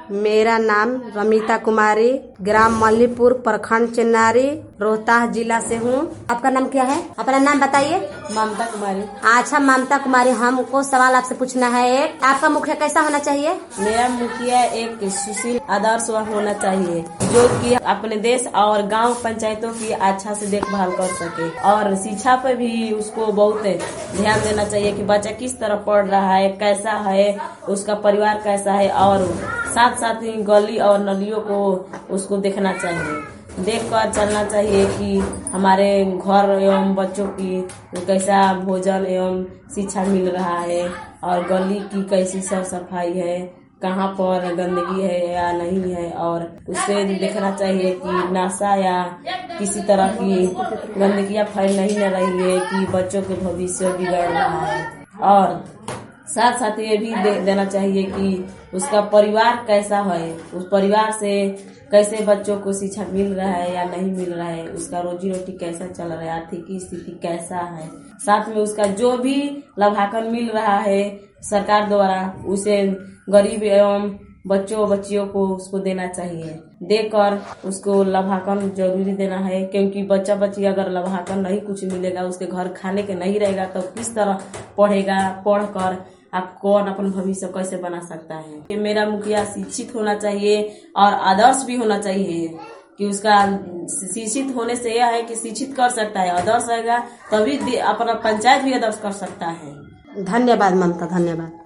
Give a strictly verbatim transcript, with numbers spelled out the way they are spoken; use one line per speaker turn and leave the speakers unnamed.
मेरा नाम रमिता कुमारी, ग्राम मल्लीपुर, प्रखंड चिन्नारी, रोहतास जिला से हूँ। आपका नाम क्या है? अपना नाम बताइए।
ममता कुमारी।
अच्छा ममता कुमारी, हमको सवाल आपसे पूछना है। एक, आपका मुखिया कैसा होना चाहिए?
मेरा मुखिया एक सुशील आदर्श होना चाहिए, जो कि अपने देश और गांव पंचायतों की अच्छा से देखभाल कर सके, और शिक्षा पर भी उसको बहुत ध्यान देना चाहिए कि बच्चा किस तरह पढ़ रहा है, कैसा है, उसका परिवार कैसा है, और साथ साथ ही गली और नलियों को उसको देखना चाहिए। देख कर चलना चाहिए कि हमारे घर एवं बच्चों की कैसा भोजन एवं शिक्षा मिल रहा है, और गली की कैसी साफ सफाई है, कहाँ पर गंदगी है या नहीं है, और उससे देखना चाहिए कि नशा या किसी तरह की गंदगियाँ फैल नहीं न रही है कि बच्चों के भविष्य बिगड़ रहा है। और साथ साथ ये भी दे देना चाहिए कि उसका परिवार कैसा है, उस परिवार से कैसे बच्चों को शिक्षा मिल रहा है या नहीं मिल रहा है, उसका रोजी रोटी कैसा चल रहा है, आर्थिक स्थिति कैसा है, साथ में उसका जो भी लाभांकन मिल रहा है सरकार द्वारा, उसे गरीब एवं बच्चों बच्चियों को उसको देना चाहिए। देकर उसको लाभांकन जरूरी देना है, क्योंकि बच्चा बच्ची अगर लाभांकन नहीं कुछ मिलेगा, उसके घर खाने के नहीं रहेगा, तो किस तरह पढ़ेगा, पढ़कर आप कौन अपन भविष्य कैसे बना सकता है। मेरा मुखिया शिक्षित होना चाहिए और आदर्श भी होना चाहिए, कि उसका शिक्षित होने से यह है कि शिक्षित कर सकता है, आदर्श रहेगा तभी अपना पंचायत भी आदर्श कर सकता है।
धन्यवाद ममता, धन्यवाद।